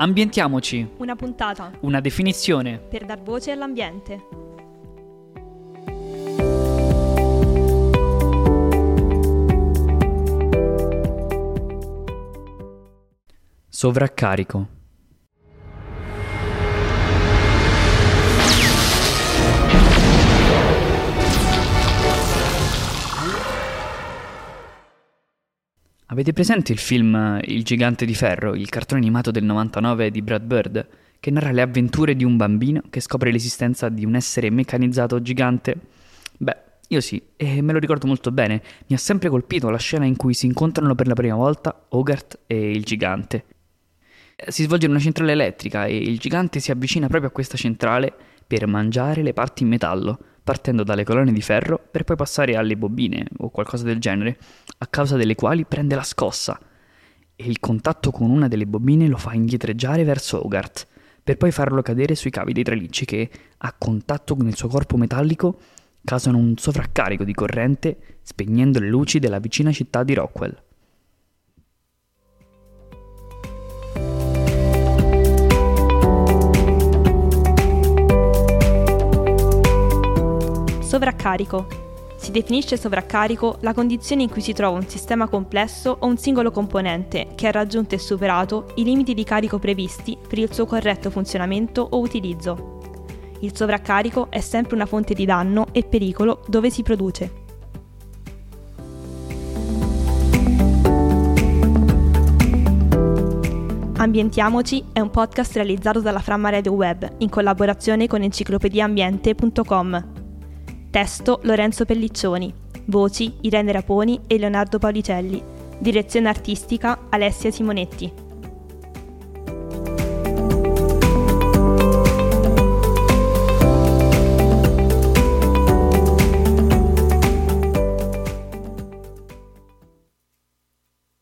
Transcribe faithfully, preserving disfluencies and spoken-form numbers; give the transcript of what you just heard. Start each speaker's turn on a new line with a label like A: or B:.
A: Ambientiamoci.
B: Una puntata.
A: Una definizione.
B: Per dar voce all'ambiente.
A: Sovraccarico. Avete presente il film Il gigante di ferro, il cartone animato del novantanove di Brad Bird, che narra le avventure di un bambino che scopre l'esistenza di un essere meccanizzato gigante? Beh, io sì, e me lo ricordo molto bene. Mi ha sempre colpito la scena in cui si incontrano per la prima volta Hogarth e il gigante. Si svolge in una centrale elettrica e il gigante si avvicina proprio a questa centrale per mangiare le parti in metallo, partendo dalle colonne di ferro per poi passare alle bobine o qualcosa del genere, a causa delle quali prende la scossa e il contatto con una delle bobine lo fa indietreggiare verso Hogarth, per poi farlo cadere sui cavi dei tralicci che, a contatto con il suo corpo metallico, causano un sovraccarico di corrente, spegnendo le luci della vicina città di Rockwell.
B: Sovraccarico. Si definisce sovraccarico la condizione in cui si trova un sistema complesso o un singolo componente che ha raggiunto e superato i limiti di carico previsti per il suo corretto funzionamento o utilizzo. Il sovraccarico è sempre una fonte di danno e pericolo dove si produce. Ambientiamoci è un podcast realizzato dalla Framma Radio Web in collaborazione con enciclopedia ambiente punto com. Testo Lorenzo Pelliccioni. Voci Irene Raponi e Leonardo Paolicelli. Direzione artistica Alessia Simonetti.